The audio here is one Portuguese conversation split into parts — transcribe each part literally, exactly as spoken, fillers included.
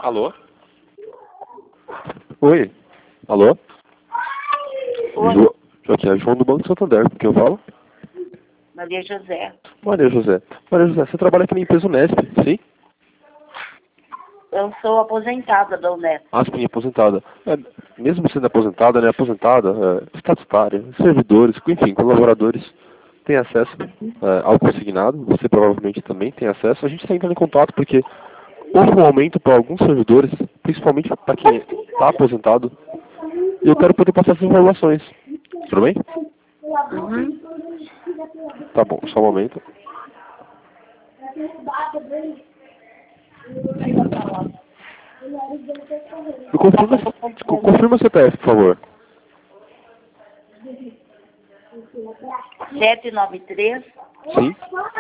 Alô? Oi? Alô? Oi. Jo... Aqui é João do Banco Santander, com quem eu falo? Maria José. Maria José. Maria José, você trabalha aqui na empresa Unesp, sim? Eu sou aposentada da Unesp. Ah, sim, aposentada. É, mesmo sendo aposentada, né, aposentada, é, estatutária, servidores, enfim, colaboradores têm acesso é, ao consignado, você provavelmente também tem acesso. A gente está entrando em contato porque houve um aumento para alguns servidores, principalmente para quem está aposentado, e eu quero poder passar essas informações. Tudo bem? Uhum. Tá bom, só um momento. Me confirma, confirma o C P F, por favor. sete nove três, Sim,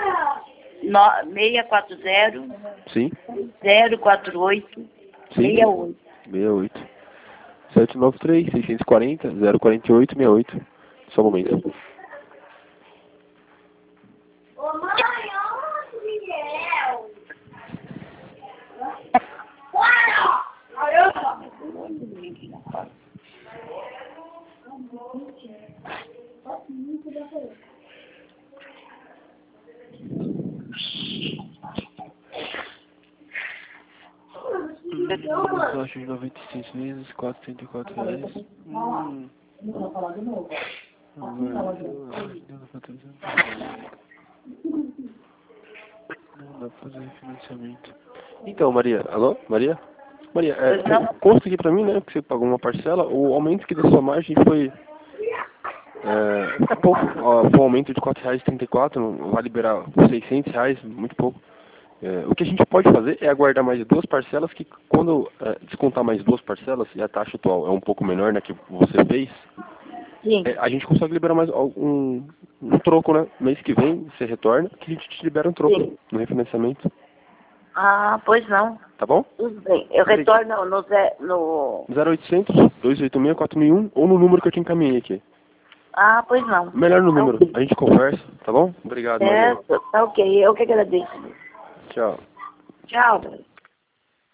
seis quatro zero, sim, zero quatro oito, sim. seis oito. sessenta e oito. sete nove três, seis quatro zero, zero quatro oito, sessenta e oito. Só um momento. Ô mãe, onde Miguel? Taxa de noventa e seis vezes, quatrocentos e trinta e quatro reais. Hum. Agora, não dá pra fazer. Não dá pra fazer refinanciamento. Então, Maria, alô? Maria? Maria, é, Pois não? consta aqui pra mim, né, que você pagou uma parcela, o aumento que da sua margem foi, é, pouco, ó, foi um aumento de quatro reais e trinta e quatro centavos, vai liberar seiscentos reais, muito pouco. É, o que a gente pode fazer é aguardar mais duas parcelas, que quando é, descontar mais duas parcelas, e a taxa atual é um pouco menor, né, que você fez, Sim. é, a gente consegue liberar mais um, um troco, né, mês que vem, você retorna, que a gente te libera um troco Sim. no refinanciamento, Ah, pois não. tá bom? Tudo bem. Eu retorno no, Zé- no... zero oitocentos, dois oito seis, quatro mil e um ou no número que eu te encaminhei aqui. Ah, pois não. Melhor no Tá número, ok. a gente conversa, tá bom? Obrigado, Maria. Certo, tá ok. Eu que agradeço. Tchau. Tchau.